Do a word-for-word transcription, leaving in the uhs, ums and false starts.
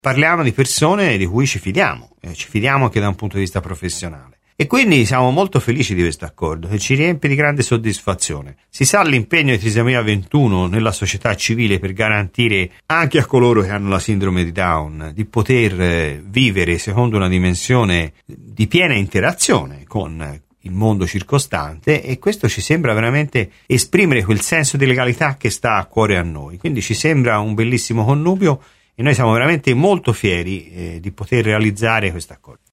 parliamo di persone di cui ci fidiamo, eh, ci fidiamo anche da un punto di vista professionale. E quindi siamo molto felici di questo accordo, che ci riempie di grande soddisfazione. Si sa l'impegno di Trisomica ventuno nella società civile per garantire anche a coloro che hanno la sindrome di Down di poter vivere secondo una dimensione di piena interazione con il mondo circostante, e questo ci sembra veramente esprimere quel senso di legalità che sta a cuore a noi. Quindi ci sembra un bellissimo connubio e noi siamo veramente molto fieri eh, di poter realizzare questo accordo.